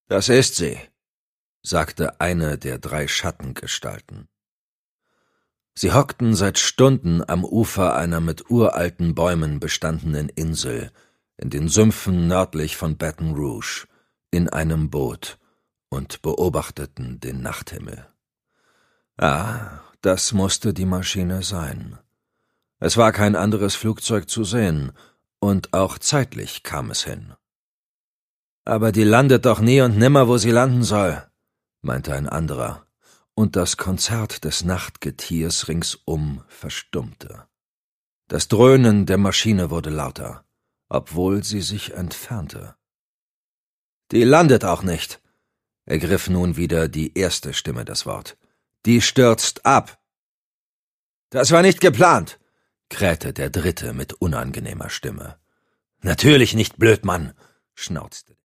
»Das ist sie«, sagte eine der 3 Schattengestalten. Sie hockten seit Stunden am Ufer einer mit uralten Bäumen bestandenen Insel, in den Sümpfen nördlich von Baton Rouge, in einem Boot und beobachteten den Nachthimmel. Das musste die Maschine sein. Es war kein anderes Flugzeug zu sehen, und auch zeitlich kam es hin. »Aber die landet doch nie und nimmer, wo sie landen soll«, meinte ein anderer, und das Konzert des Nachtgetiers ringsum verstummte. Das Dröhnen der Maschine wurde lauter, obwohl sie sich entfernte. »Die landet auch nicht«, ergriff nun wieder die erste Stimme das Wort. »Die stürzt ab.« »Das war nicht geplant«, krähte der dritte mit unangenehmer Stimme. »Natürlich nicht, Blödmann«, schnauzte